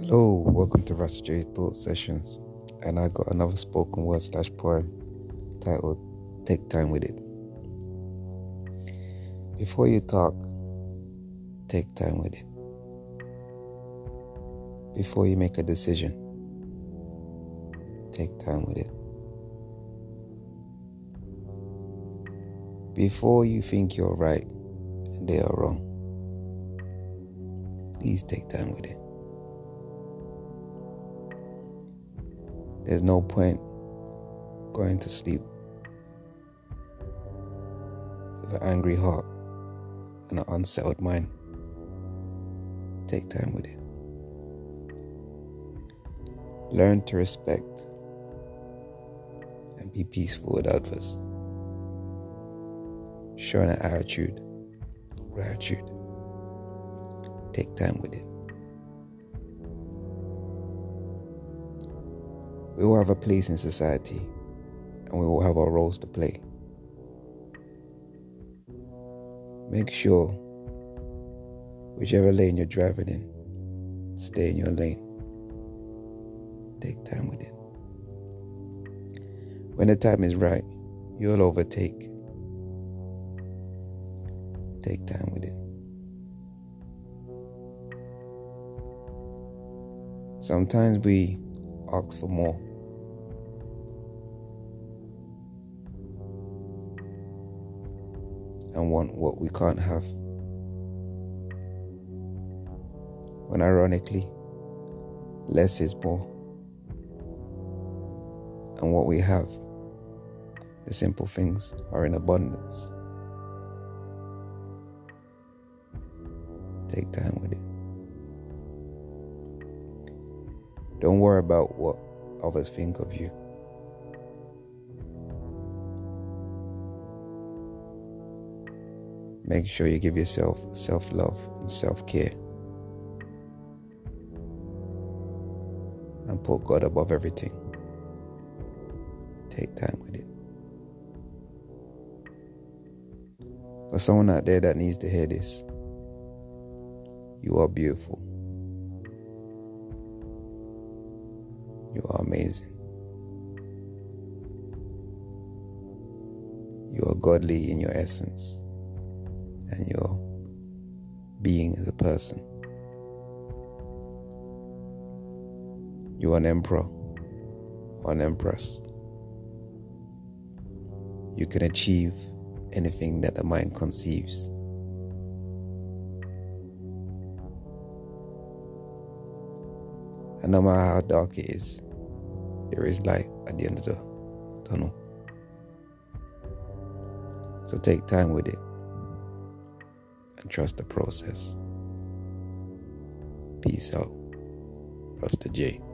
Hello, welcome to Rasta J's Thought Sessions, and I got another spoken word / poem titled Take Time With It. Before you talk, take time with it. Before you make a decision, take time with it. Before you think you're right and they are wrong, please take time with it. There's no point going to sleep with an angry heart and an unsettled mind. Take time with it. Learn to respect and be peaceful with others. Showing an attitude of gratitude. Take time with it. We all have a place in society, and we all have our roles to play. Make sure, whichever lane you're driving in, stay in your lane. Take time with it. When the time is right, you'll overtake. Take time with it. Sometimes we ask for more. And want what we can't have. When ironically, less is more. And what we have, the simple things, are in abundance. Take time with it. Don't worry about what others think of you. Make sure you give yourself self-love and self-care. And put God above everything. Take time with it. For someone out there that needs to hear this, you are beautiful. You are amazing. You are godly in your essence and your being as a person. You are an emperor or an empress. You can achieve anything that the mind conceives. And no matter how dark it is, there is light at the end of the tunnel. So take time with it and trust the process. Peace out. Rasta J.